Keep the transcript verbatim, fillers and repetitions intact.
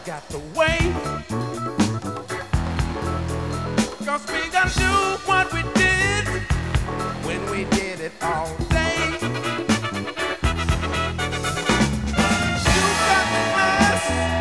got to wait. Cause we gotta do what we do.